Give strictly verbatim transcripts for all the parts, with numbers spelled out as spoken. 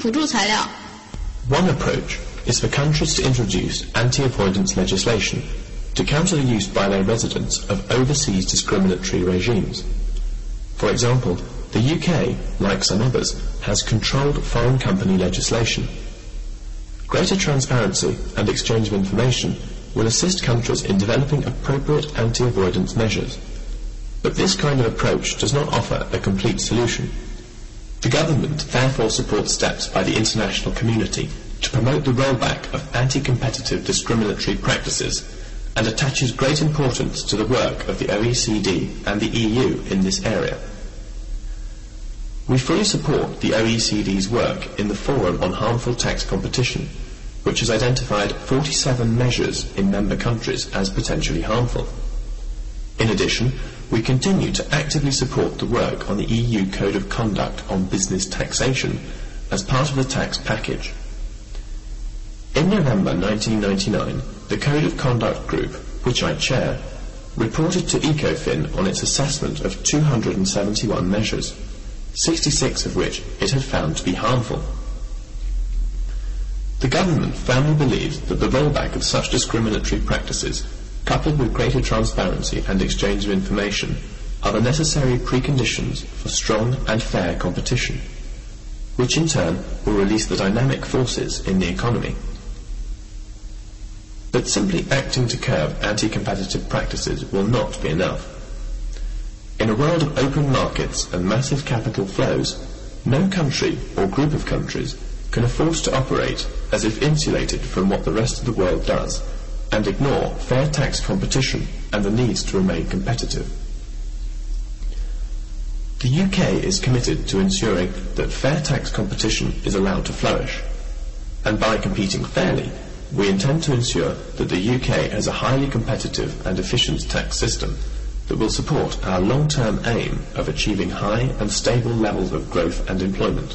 辅助材料。 One approach is for countries to introduce anti-avoidance legislation to counter the use by their residents of overseas discriminatory regimes. For example, the U K, like some others, has controlled foreign company legislation. Greater transparency and exchange of information will assist countries in developing appropriate anti-avoidance measures. But this kind of approach does not offer a complete solution. The government therefore supports steps by the international community to promote the rollback of anti-competitive discriminatory practices and attaches great importance to the work of the O E C D and the E U in this area. We fully support the O E C D's work in the Forum on Harmful Tax Competition, which has identified forty-seven measures in member countries as potentially harmful. In addition, we continue to actively support the work on the E U Code of Conduct on Business Taxation as part of the tax package. In November nineteen ninety-nine, the Code of Conduct Group, which I chair, reported to ECOFIN on its assessment of two hundred seventy-one measures, sixty-six of which it had found to be harmful. The government firmly believes that the rollback of such discriminatory practices, coupled with greater transparency and exchange of information, are the necessary preconditions for strong and fair competition, which in turn will release the dynamic forces in the economy. But simply acting to curb anti-competitive practices will not be enough. In a world of open markets and massive capital flows, no country or group of countries can afford to operate as if insulated from what the rest of the world does and ignore fair tax competition and the needs to remain competitive. The U K is committed to ensuring that fair tax competition is allowed to flourish, and by competing fairly, we intend to ensure that the U K has a highly competitive and efficient tax system that will support our long-term aim of achieving high and stable levels of growth and employment.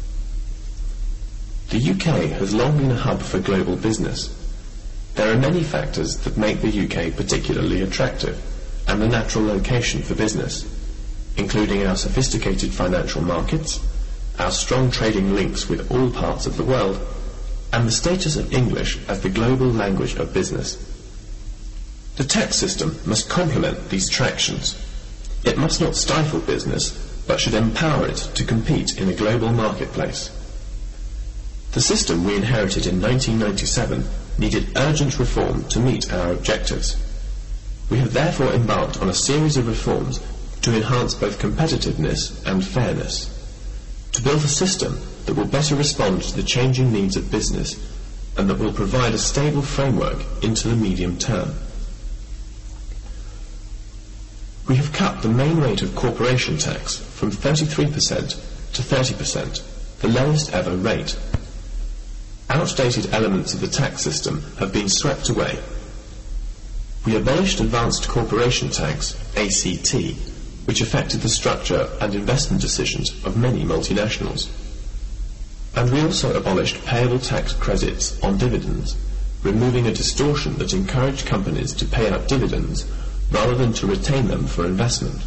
The U K has long been a hub for global business. There are many factors that make the U K particularly attractive and the natural location for business, including our sophisticated financial markets, our strong trading links with all parts of the world, and the status of English as the global language of business. The tax system must complement these attractions. It must not stifle business, but should empower it to compete in a global marketplace. The system we inherited in nineteen ninety-seven needed urgent reform to meet our objectives. We have therefore embarked on a series of reforms to enhance both competitiveness and fairness, to build a system that will better respond to the changing needs of business and that will provide a stable framework into the medium term. We have cut the main rate of corporation tax from thirty-three percent to thirty percent, the lowest ever rate. Outdated elements of the tax system have been swept away. We abolished advanced corporation tax, A C T, which affected the structure and investment decisions of many multinationals. And we also abolished payable tax credits on dividends, removing a distortion that encouraged companies to pay out dividends rather than to retain them for investment.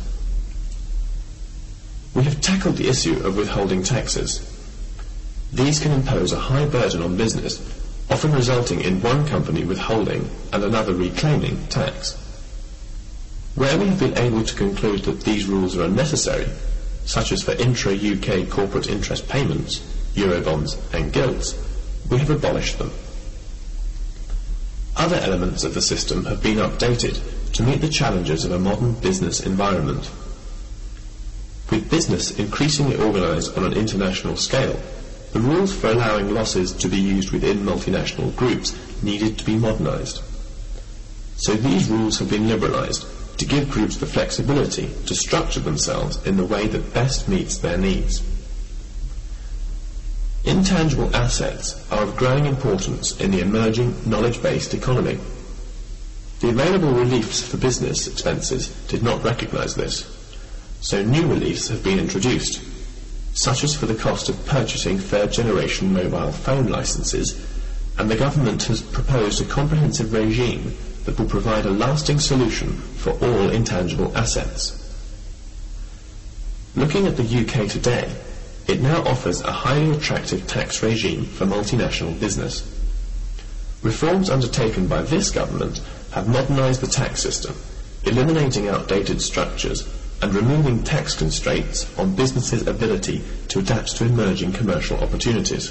We have tackled the issue of withholding taxes. These can impose a high burden on business, often resulting in one company withholding and another reclaiming tax. Where we have been able to conclude that these rules are unnecessary, such as for intra-U K corporate interest payments, Eurobonds and gilts, we have abolished them. Other elements of the system have been updated to meet the challenges of a modern business environment. With business increasingly organised on an international scale, the rules for allowing losses to be used within multinational groups needed to be modernised. So these rules have been liberalised to give groups the flexibility to structure themselves in the way that best meets their needs. Intangible assets are of growing importance in the emerging knowledge-based economy. The available reliefs for business expenses did not recognise this, so new reliefs have been introduced, such as for the cost of purchasing third-generation mobile phone licenses, and the government has proposed a comprehensive regime that will provide a lasting solution for all intangible assets. Looking at the U K today, it now offers a highly attractive tax regime for multinational business. Reforms undertaken by this government have modernised the tax system, eliminating outdated structures and removing tax constraints on businesses' ability to adapt to emerging commercial opportunities.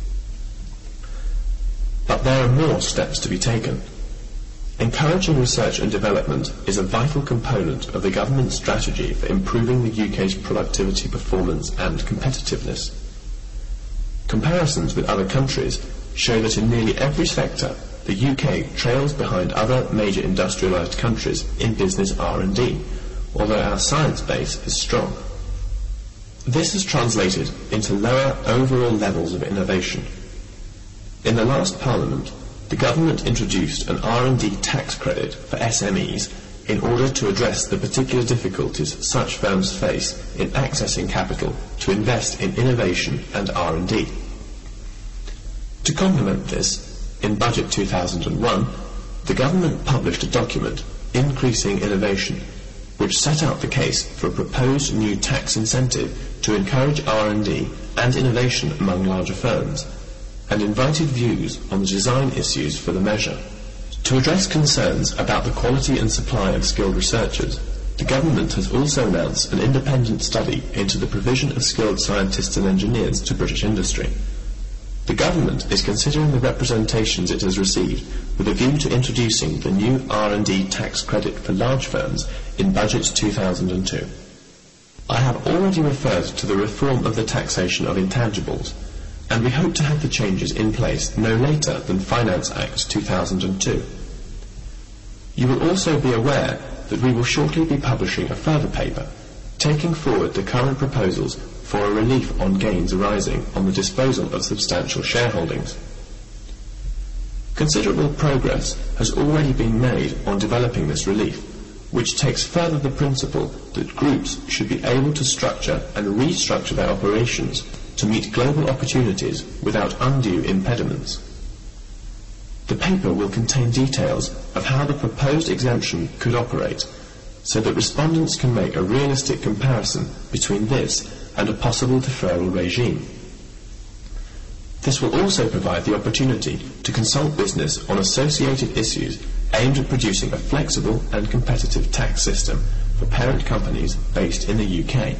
But there are more steps to be taken. Encouraging research and development is a vital component of the government's strategy for improving the U K's productivity, performance and competitiveness. Comparisons with other countries show that in nearly every sector, the U K trails behind other major industrialised countries in business R and D, although our science base is strong. This has translated into lower overall levels of innovation. In the last Parliament, the government introduced an R and D tax credit for S M Es in order to address the particular difficulties such firms face in accessing capital to invest in innovation and R and D. To complement this, in Budget two thousand one, the government published a document, Increasing Innovation, which set out the case for a proposed new tax incentive to encourage R and D and innovation among larger firms, and invited views on the design issues for the measure. To address concerns about the quality and supply of skilled researchers, the government has also announced an independent study into the provision of skilled scientists and engineers to British industry. The government is considering the representations it has received with a view to introducing the new R and D tax credit for large firms in Budget two thousand two. I have already referred to the reform of the taxation of intangibles, and we hope to have the changes in place no later than Finance Act two thousand two. You will also be aware that we will shortly be publishing a further paper, taking forward the current proposals for a relief on gains arising on the disposal of substantial shareholdings. Considerable progress has already been made on developing this relief, which takes further the principle that groups should be able to structure and restructure their operations to meet global opportunities without undue impediments. The paper will contain details of how the proposed exemption could operate, so that respondents can make a realistic comparison between this and a possible deferral regime. This will also provide the opportunity to consult business on associated issues aimed at producing a flexible and competitive tax system for parent companies based in the U K.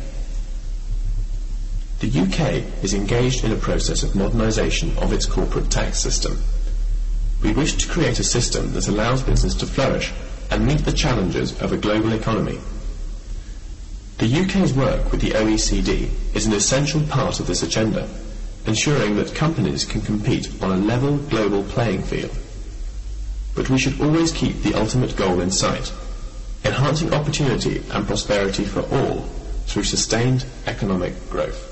The U K is engaged in a process of modernisation of its corporate tax system. We wish to create a system that allows business to flourish and meet the challenges of a global economy. The U K's work with the O E C D is an essential part of this agenda, ensuring that companies can compete on a level global playing field. But we should always keep the ultimate goal in sight, enhancing opportunity and prosperity for all through sustained economic growth.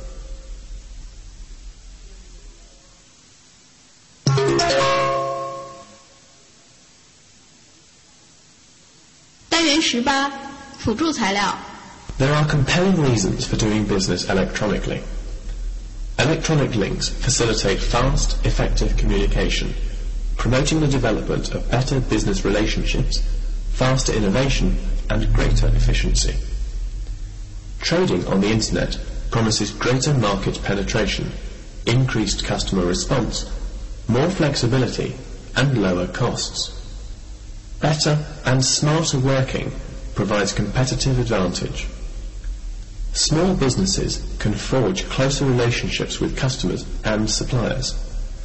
单元十八辅助材料 There are compelling reasons for doing business electronically. Electronic links facilitate fast, effective communication, promoting the development of better business relationships, faster innovation, and greater efficiency. Trading on the Internet promises greater market penetration, increased customer response, more flexibility, and lower costs. Better and smarter working provides competitive advantage. Small businesses can forge closer relationships with customers and suppliers.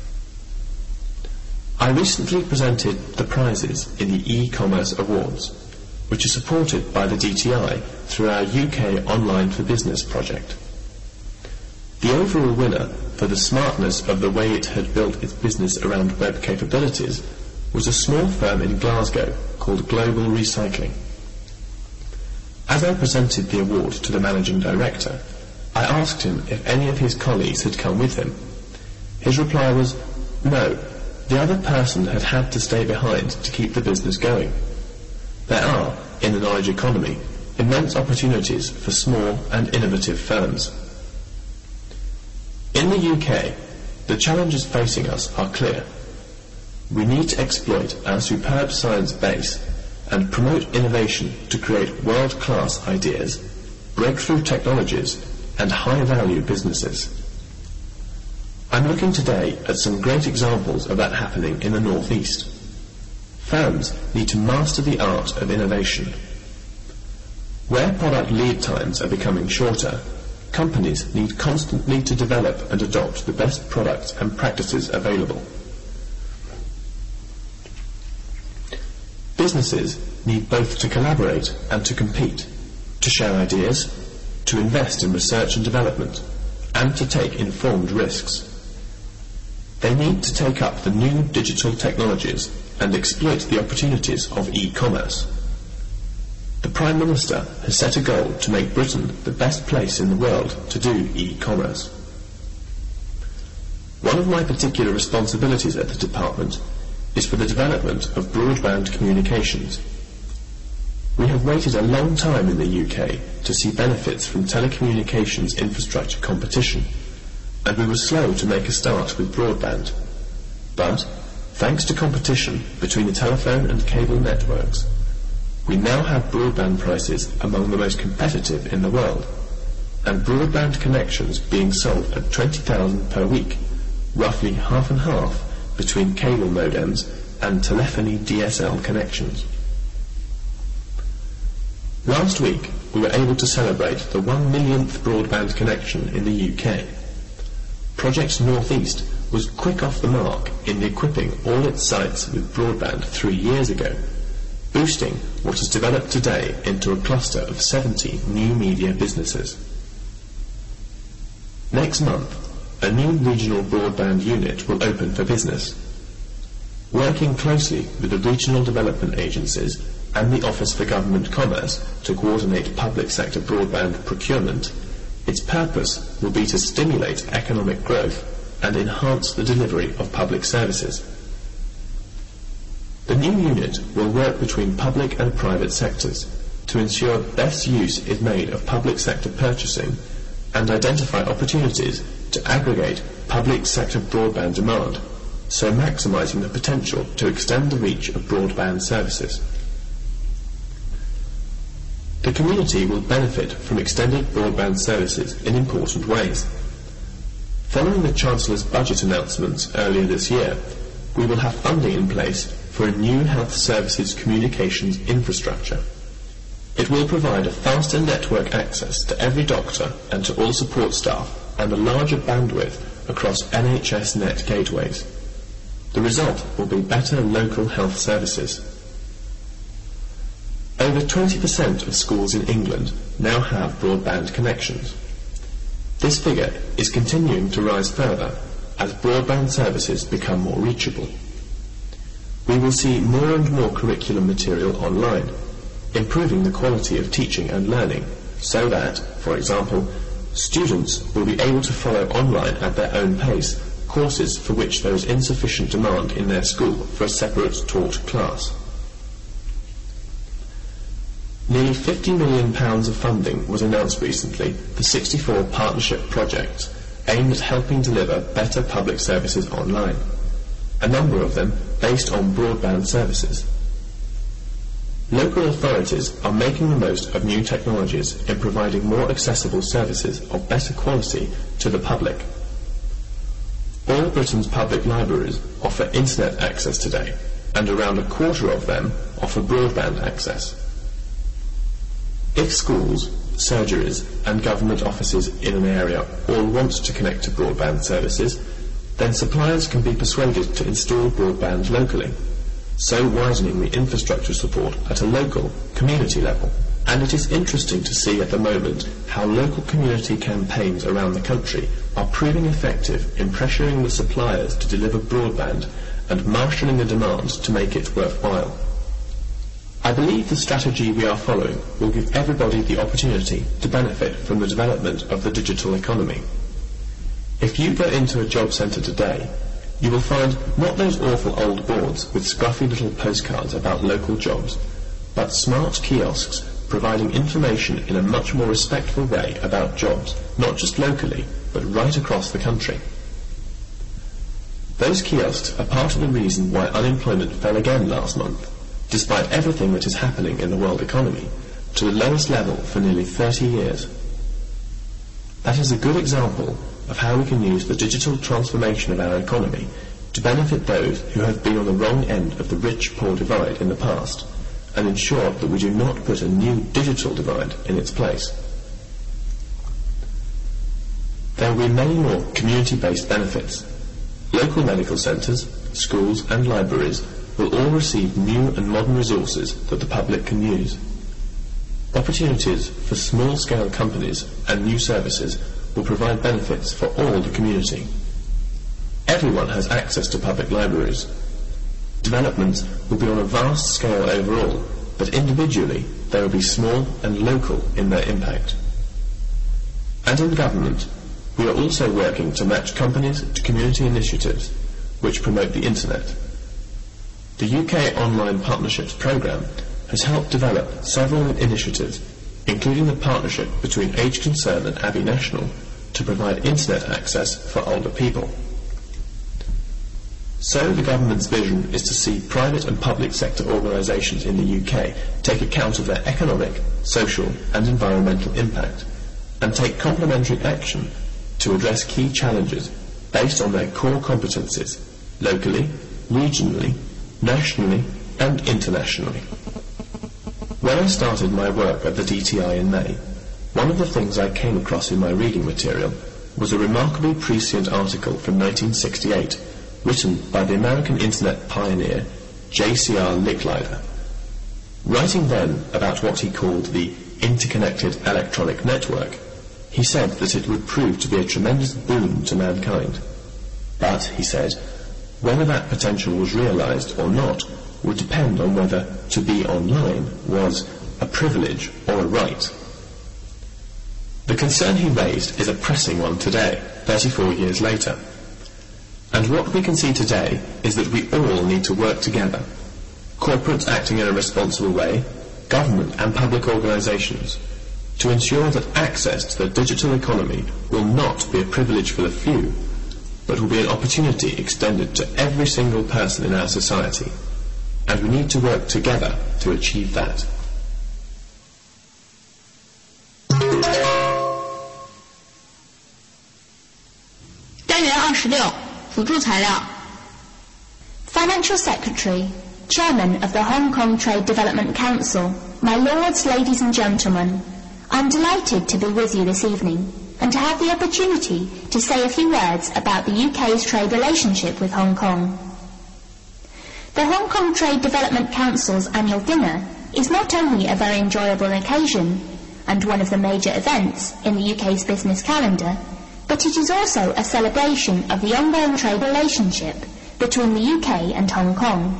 I recently presented the prizes in the e-commerce awards, which are supported by the D T I through our U K Online for Business project. The overall winner for the smartness of the way it had built its business around web capabilities was a small firm in Glasgow called Global Recycling. As I presented the award to the managing director, I asked him if any of his colleagues had come with him. His reply was, no, the other person had had to stay behind to keep the business going. There are, in the knowledge economy, immense opportunities for small and innovative firms. In the U K, the challenges facing us are clear. We need to exploit our superb science base and promote innovation to create world-class ideas, breakthrough technologies, and high-value businesses. I'm looking today at some great examples of that happening in the North East. Firms need to master the art of innovation. Where product lead times are becoming shorter, companies need constantly to develop and adopt the best products and practices available. Businesses need both to collaborate and to compete, to share ideas, to invest in research and development, and to take informed risks. They need to take up the new digital technologies and exploit the opportunities of e-commerce. The Prime Minister has set a goal to make Britain the best place in the world to do e-commerce. One of my particular responsibilities at the department is for the development of broadband communications. We have waited a long time in the U K to see benefits from telecommunications infrastructure competition, and we were slow to make a start with broadband. But, thanks to competition between the telephone and cable networks, we now have broadband prices among the most competitive in the world, and broadband connections being sold at twenty thousand per week, roughly half and half between cable modems and telephony D S L connections. Last week, we were able to celebrate the one millionth broadband connection in the U K. Project North East was quick off the mark in equipping all its sites with broadband three years ago, boosting what has developed today into a cluster of seventy new media businesses. Next month, a new regional broadband unit will open for business. Working closely with the regional development agencies and the Office for Government Commerce to coordinate public sector broadband procurement, its purpose will be to stimulate economic growth and enhance the delivery of public services. The new unit will work between public and private sectors to ensure best use is made of public sector purchasing and identify opportunities to aggregate public sector broadband demand, so maximising the potential to extend the reach of broadband services. The community will benefit from extended broadband services in important ways. Following the Chancellor's budget announcements earlier this year, we will have funding in place for a new health services communications infrastructure. It will provide a faster network access to every doctor and to all support staff, and a larger bandwidth across N H S net gateways. The result will be better local health services. Over twenty percent of schools in England now have broadband connections. This figure is continuing to rise further as broadband services become more reachable. We will see more and more curriculum material online, improving the quality of teaching and learning, so that, for example, students will be able to follow online at their own pace courses for which there is insufficient demand in their school for a separate taught class. Nearly fifty million pounds of funding was announced recently for sixty-four partnership projects aimed at helping deliver better public services online, a number of them based on broadband services. Local authorities are making the most of new technologies in providing more accessible services of better quality to the public. All Britain's public libraries offer internet access today, and around a quarter of them offer broadband access. If schools, surgeries and government offices in an area all want to connect to broadband services, then suppliers can be persuaded to install broadband locally, so widening the infrastructure support at a local, community level. And it is interesting to see at the moment how local community campaigns around the country are proving effective in pressuring the suppliers to deliver broadband and marshalling the demand to make it worthwhile. I believe the strategy we are following will give everybody the opportunity to benefit from the development of the digital economy. If you go into a job centre today, you will find not those awful old boards with scruffy little postcards about local jobs, but smart kiosks providing information in a much more respectful way about jobs, not just locally, but right across the country. Those kiosks are part of the reason why unemployment fell again last month, despite everything that is happening in the world economy, to the lowest level for nearly thirty years. That is a good example of how we can use the digital transformation of our economy to benefit those who have been on the wrong end of the rich-poor divide in the past, and ensure that we do not put a new digital divide in its place. There will be many more community-based benefits. Local medical centres, schools and libraries will all receive new and modern resources that the public can use. Opportunities for small-scale companies and new services will provide benefits for all the community. Everyone has access to public libraries. Developments will be on a vast scale overall, but individually they will be small and local in their impact. And in government, we are also working to match companies to community initiatives which promote the Internet. The U K Online Partnerships Programme has helped develop several initiatives, including the partnership between Age Concern and Abbey National to provide Internet access for older people. So the government's vision is to see private and public sector organisations in the U K take account of their economic, social and environmental impact and take complementary action to address key challenges based on their core competencies, locally, regionally, nationally and internationally. When I started my work at the D T I in May, one of the things I came across in my reading material was a remarkably prescient article from nineteen sixty-eight, written by the American Internet pioneer J C R Licklider. Writing then about what he called the interconnected electronic network, he said that it would prove to be a tremendous boon to mankind. But, he said, whether that potential was realised or not would depend on whether to be online was a privilege or a right. The concern he raised is a pressing one today, thirty-four years later. And what we can see today is that we all need to work together. Corporates acting in a responsible way, government and public organisations, to ensure that access to the digital economy will not be a privilege for the few, but will be an opportunity extended to every single person in our society. And we need to work together to achieve that. Financial Secretary, Chairman of the Hong Kong Trade Development Council, my lords, ladies and gentlemen, I'm delighted to be with you this evening and to have the opportunity to say a few words about the U K's trade relationship with Hong Kong. The Hong Kong Trade Development Council's annual dinner is not only a very enjoyable occasion and one of the major events in the U K's business calendar, but it is also a celebration of the ongoing trade relationship between the U K and Hong Kong.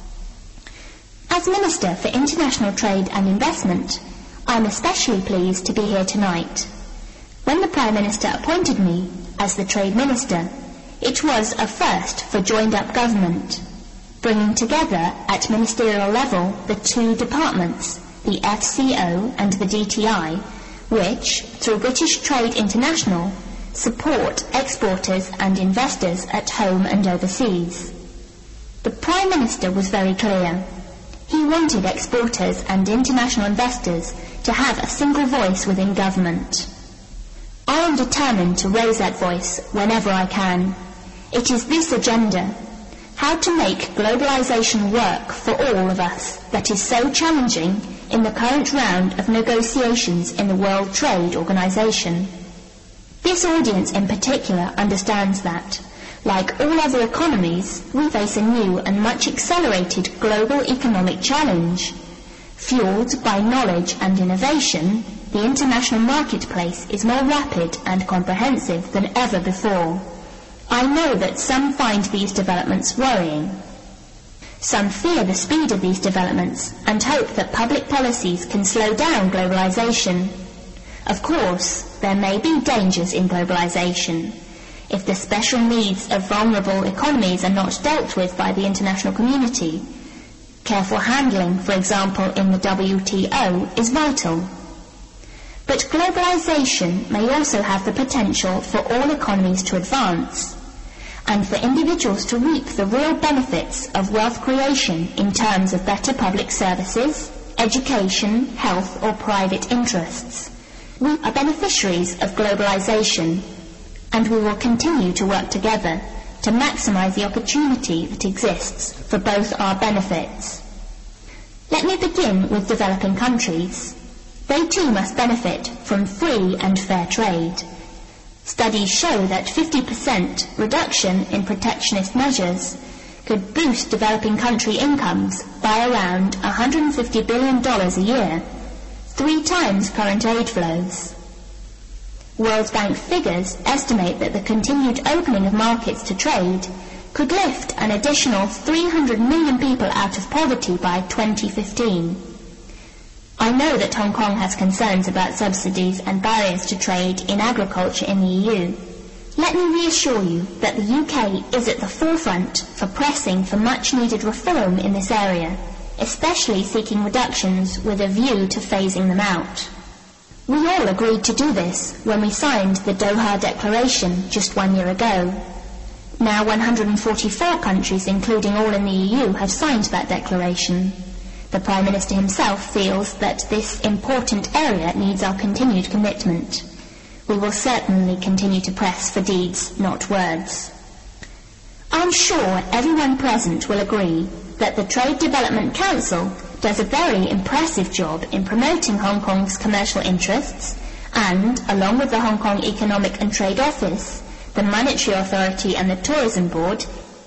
As Minister for International Trade and Investment, I am especially pleased to be here tonight. When the Prime Minister appointed me as the Trade Minister, it was a first for joined-up government, bringing together at ministerial level the two departments, the F C O and the D T I, which, through British Trade International, support exporters and investors at home and overseas. The Prime Minister was very clear. He wanted exporters and international investors to have a single voice within government. I am determined to raise that voice whenever I can. It is this agenda, how to make globalisation work for all of us, that is so challenging in the current round of negotiations in the World Trade Organization. This audience in particular understands that, like all other economies, we face a new and much accelerated global economic challenge. Fueled by knowledge and innovation, the international marketplace is more rapid and comprehensive than ever before. I know that some find these developments worrying. Some fear the speed of these developments and hope that public policies can slow down globalization. Of course, there may be dangers in globalization. If the special needs of vulnerable economies are not dealt with by the international community, careful handling, for example, in the W T O, is vital. But globalization may also have the potential for all economies to advance, and for individuals to reap the real benefits of wealth creation in terms of better public services, education, health, or private interests. We are beneficiaries of globalization, and we will continue to work together to maximize the opportunity that exists for both our benefits. Let me begin with developing countries. They too must benefit from free and fair trade. Studies show that fifty percent reduction in protectionist measures could boost developing country incomes by around one hundred fifty billion dollars a year, three times current aid flows. World Bank figures estimate that the continued opening of markets to trade could lift an additional three hundred million people out of poverty by twenty fifteen. I know that Hong Kong has concerns about subsidies and barriers to trade in agriculture in the E U. Let me reassure you that the U K is at the forefront for pressing for much-needed reform in this area, especially seeking reductions with a view to phasing them out. We all agreed to do this when we signed the Doha Declaration just one year ago. Now one hundred forty-four countries, including all in the E U, have signed that declaration. The Prime Minister himself feels that this important area needs our continued commitment. We will certainly continue to press for deeds, not words. I'm sure everyone present will agree that the Trade Development Council does a very impressive job in promoting Hong Kong's commercial interests and, along with the Hong Kong Economic and Trade Office, the Monetary Authority and the Tourism Board,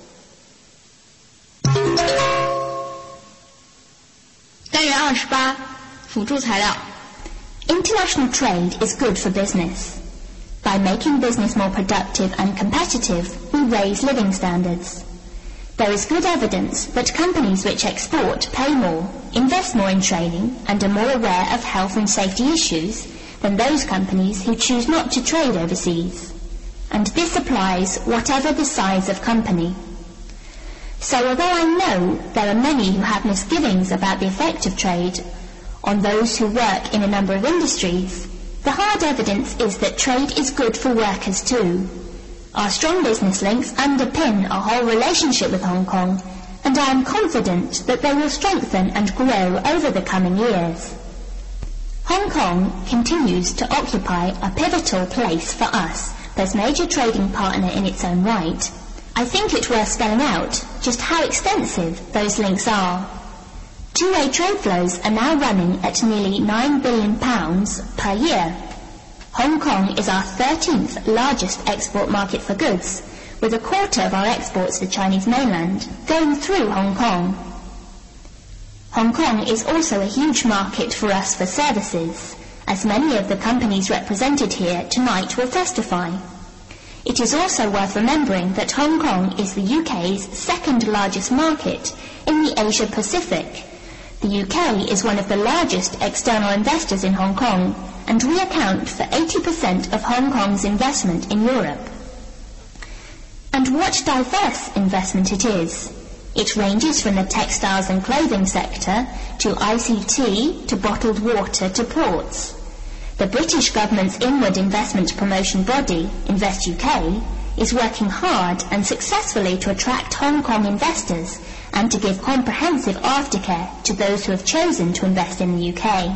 International trade is good for business. By making business more productive and competitive, we raise living standards. There is good evidence that companies which export pay more, invest more in training, and are more aware of health and safety issues than those companies who choose not to trade overseas. And this applies whatever the size of company. So although I know there are many who have misgivings about the effect of trade on those who work in a number of industries, the hard evidence is that trade is good for workers too. Our strong business links underpin our whole relationship with Hong Kong, and I am confident that they will strengthen and grow over the coming years. Hong Kong continues to occupy a pivotal place for us as major trading partner in its own right. I think it worth spelling out just how extensive those links are. Two-way trade flows are now running at nearly nine billion pounds per year. Hong Kong is our thirteenth largest export market for goods, with a quarter of our exports to the Chinese mainland going through Hong Kong. Hong Kong is also a huge market for us for services, as many of the companies represented here tonight will testify. It is also worth remembering that Hong Kong is the U K's second largest market in the Asia Pacific. The U K is one of the largest external investors in Hong Kong, and we account for eighty percent of Hong Kong's investment in Europe. And what diverse investment it is. It ranges from the textiles and clothing sector to I C T to bottled water to ports. The British government's inward investment promotion body, Invest U K, is working hard and successfully to attract Hong Kong investors and to give comprehensive aftercare to those who have chosen to invest in the U K.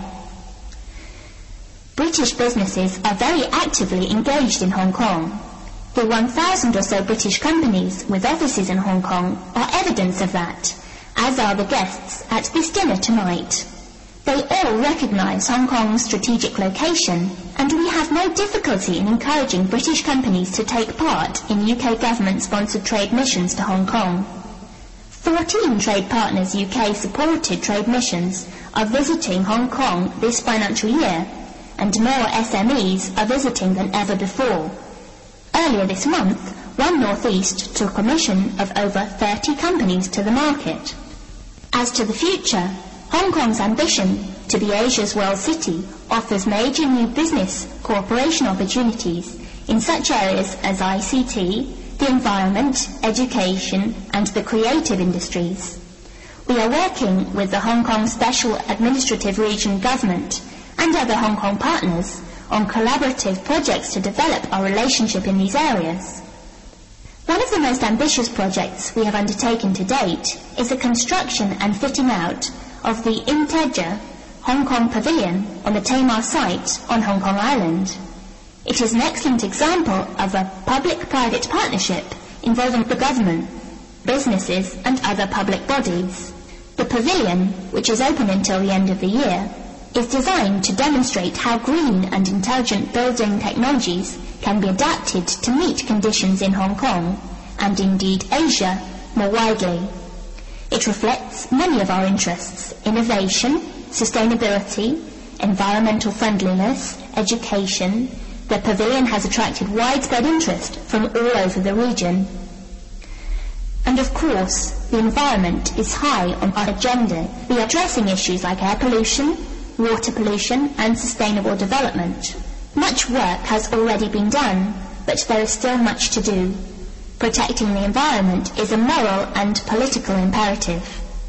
British businesses are very actively engaged in Hong Kong. The one thousand or so British companies with offices in Hong Kong are evidence of that, as are the guests at this dinner tonight. They all recognise Hong Kong's strategic location, and we have no difficulty in encouraging British companies to take part in U K government-sponsored trade missions to Hong Kong. Fourteen trade partners U K-supported trade missions are visiting Hong Kong this financial year, and more S M Es are visiting than ever before. Earlier this month, One North East took a mission of over thirty companies to the market. As to the future, Hong Kong's ambition to be Asia's world city offers major new business cooperation opportunities in such areas as I C T, the environment, education, and the creative industries. We are working with the Hong Kong Special Administrative Region Government and other Hong Kong partners on collaborative projects to develop our relationship in these areas. One of the most ambitious projects we have undertaken to date is the construction and fitting out of the Integer Hong Kong Pavilion on the Tamar site on Hong Kong Island. It is an excellent example of a public-private partnership involving the government, businesses and other public bodies. The pavilion, which is open until the end of the year, is designed to demonstrate how green and intelligent building technologies can be adapted to meet conditions in Hong Kong, and indeed Asia, more widely. It reflects many of our interests: innovation, sustainability, environmental friendliness, education. The pavilion has attracted widespread interest from all over the region. And of course, the environment is high on our agenda. We are addressing issues like air pollution, water pollution and sustainable development. Much work has already been done, but there is still much to do. Protecting the environment is a moral and political imperative.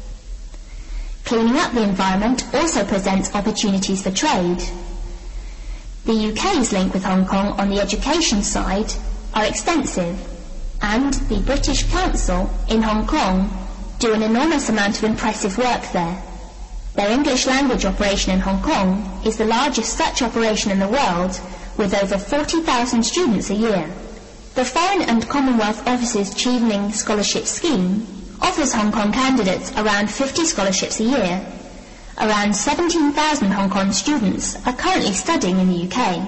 Cleaning up the environment also presents opportunities for trade. The U K's link with Hong Kong on the education side are extensive, and the British Council in Hong Kong do an enormous amount of impressive work there. Their English language operation in Hong Kong is the largest such operation in the world, with over forty thousand students a year. The Foreign and Commonwealth Office's Chevening Scholarship Scheme offers Hong Kong candidates around fifty scholarships a year. Around seventeen thousand Hong Kong students are currently studying in the U K.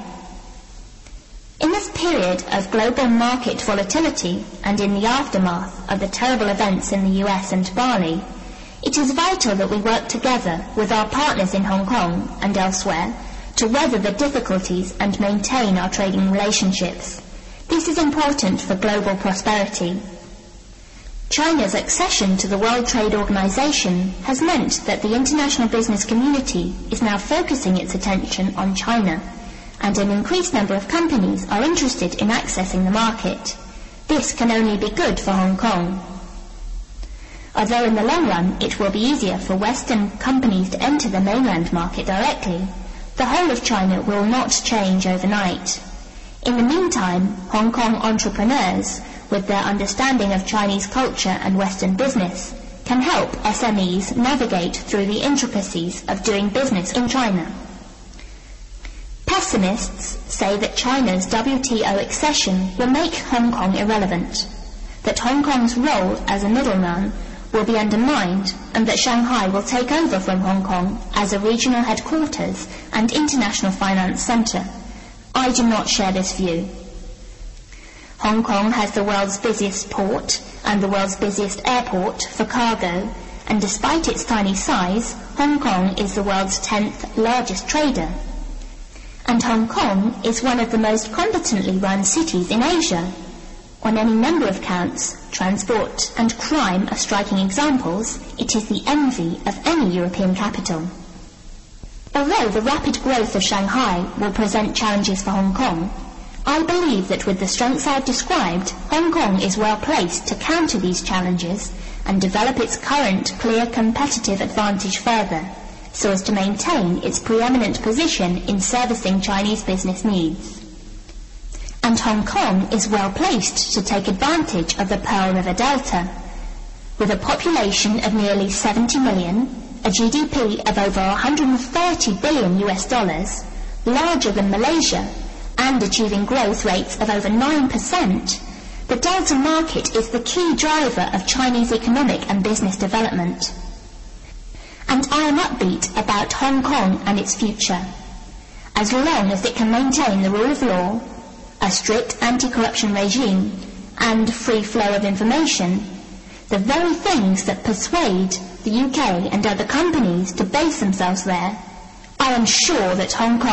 In this period of global market volatility and in the aftermath of the terrible events in the U S and Bali, it is vital that we work together with our partners in Hong Kong and elsewhere to weather the difficulties and maintain our trading relationships. This is important for global prosperity. China's accession to the World Trade Organization has meant that the international business community is now focusing its attention on China, and an increased number of companies are interested in accessing the market. This can only be good for Hong Kong. Although in the long run it will be easier for Western companies to enter the mainland market directly, the whole of China will not change overnight. In the meantime, Hong Kong entrepreneurs, with their understanding of Chinese culture and Western business, can help S M Es navigate through the intricacies of doing business in China. Pessimists say that China's W T O accession will make Hong Kong irrelevant, that Hong Kong's role as a middleman will be undermined, and that Shanghai will take over from Hong Kong as a regional headquarters and international finance centre. I do not share this view. Hong Kong has the world's busiest port and the world's busiest airport for cargo, and despite its tiny size, Hong Kong is the world's tenth largest trader. And Hong Kong is one of the most competently run cities in Asia. On any number of counts, transport and crime are striking examples. It is the envy of any European capital. Although the rapid growth of Shanghai will present challenges for Hong Kong, I believe that with the strengths I've described, Hong Kong is well placed to counter these challenges and develop its current clear competitive advantage further, so as to maintain its preeminent position in servicing Chinese business needs. And Hong Kong is well placed to take advantage of the Pearl River Delta. With a population of nearly seventy million, a G D P of over one hundred thirty billion U S dollars, larger than Malaysia, and achieving growth rates of over nine percent, the Delta market is the key driver of Chinese economic and business development. And I am upbeat about Hong Kong and its future. As long as it can maintain the rule of law, a strict anti-corruption regime, and free flow of information, the very things that persuade the U K and other companies to base themselves there, I am sure that Hong Kong